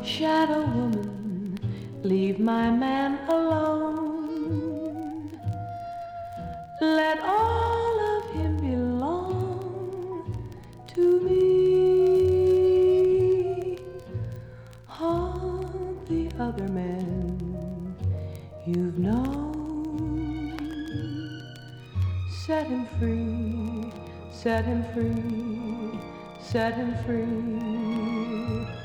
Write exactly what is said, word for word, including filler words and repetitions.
Shadow woman, leave my man alone. Let all of him belong to me. All the other men you've known, set him free, set him free, set him free.